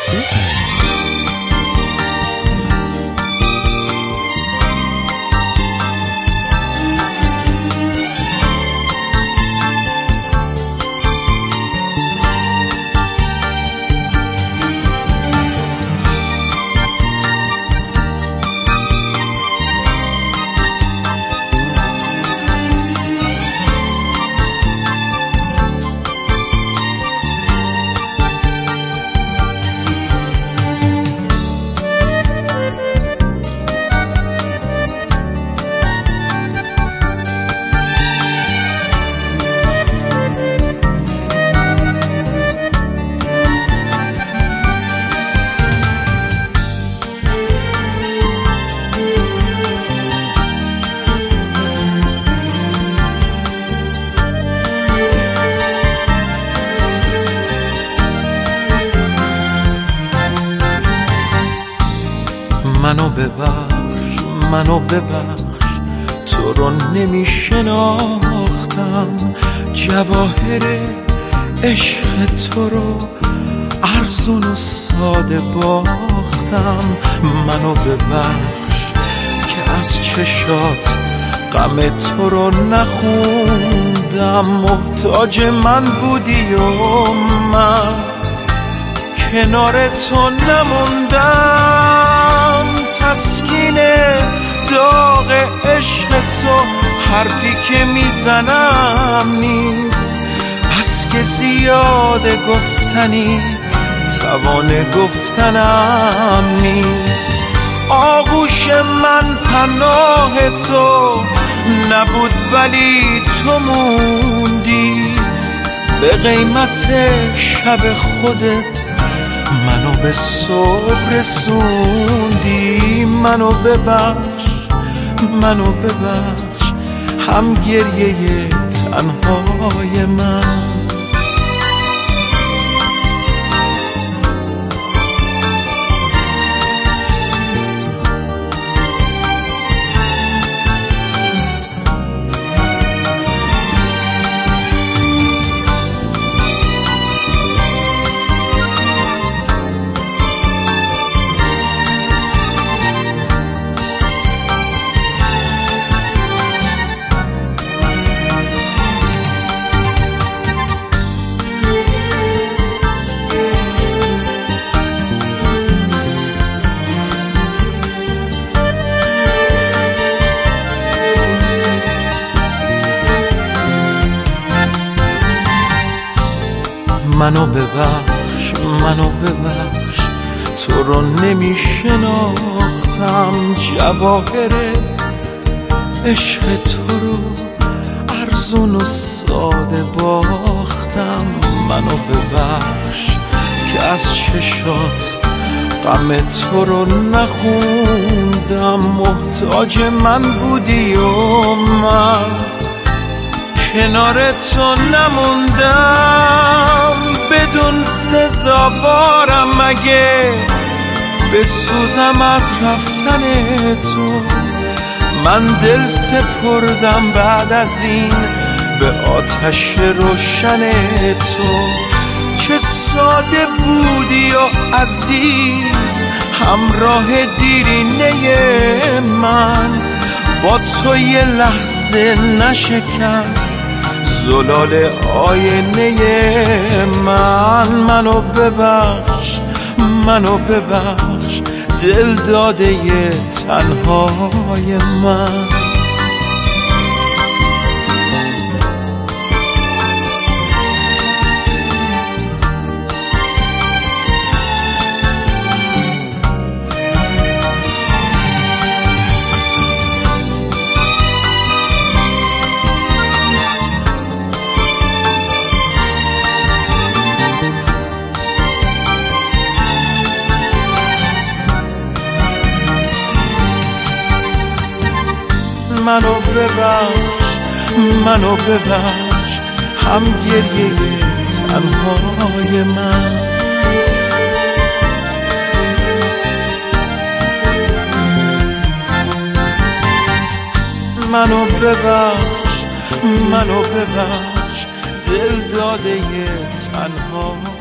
منو ببخش تو رو نمی شناختم، جواهر عشق تو رو ارزون و ساده باختم. منو ببخش که از چشات غم تو رو نخوندم، محتاج من بودی و من کنار تو نموندم. تسکین داغ عشق تو حرفی که میزنم نیست، بس که زیاده گفتنی توان گفتنم نیست. آغوش من پناه تو نبود ولی تو موندی، به قیمت شب خودت منو به صبح رسوندی. منو ببخش هم گریه تنهای من. منو ببخش تو رو نمی شناختم، جواهر عشق تو رو ارزون و ساده باختم. منو ببخش که از چشات غم تو رو نخوندم، محتاج من بودی و من کنار تو نموندم. بدون سزاوارم مگه بسوزم از رفتن تو، من دل سپردم بعد از این به آتش روشن تو. چه ساده بودی و عزیز همراه دیرینه من، با تو یه لحظه نشکست زلال آینه من. منو ببخش دل داده تنهای من. منو ببخش هم گریه تنهای من. منو ببخش دل داده تنها